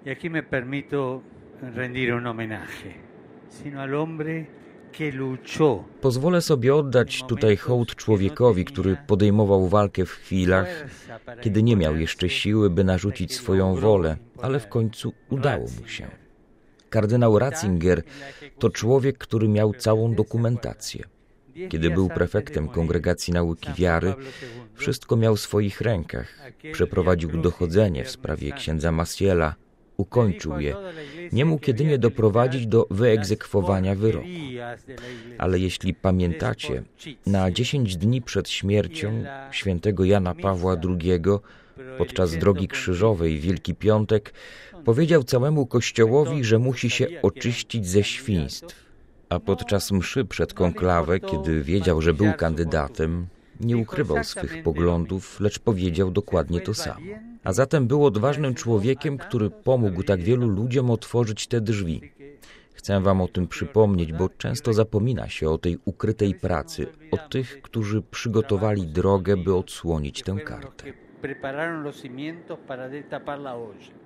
Y aquí me permito rendir un homenaje, sino al hombre que luchó. Pozwolę sobie oddać tutaj hołd człowiekowi, który podejmował walkę w chwilach, kiedy nie miał jeszcze siły, by narzucić swoją wolę, ale w końcu udało mu się. Kardynał Ratzinger to człowiek, który miał całą dokumentację. Kiedy był prefektem Kongregacji Nauki Wiary, wszystko miał w swoich rękach. Przeprowadził dochodzenie w sprawie księdza Maciela, ukończył je. Nie mógł jedynie doprowadzić do wyegzekwowania wyroku. Ale jeśli pamiętacie, na 10 dni przed śmiercią świętego Jana Pawła II podczas drogi krzyżowej w Wielki Piątek powiedział całemu Kościołowi, że musi się oczyścić ze świństw. A podczas mszy przed konklawę, kiedy wiedział, że był kandydatem, nie ukrywał swych poglądów, lecz powiedział dokładnie to samo. A zatem był odważnym człowiekiem, który pomógł tak wielu ludziom otworzyć te drzwi. Chcę wam o tym przypomnieć, bo często zapomina się o tej ukrytej pracy, o tych, którzy przygotowali drogę, by odsłonić tę kartę.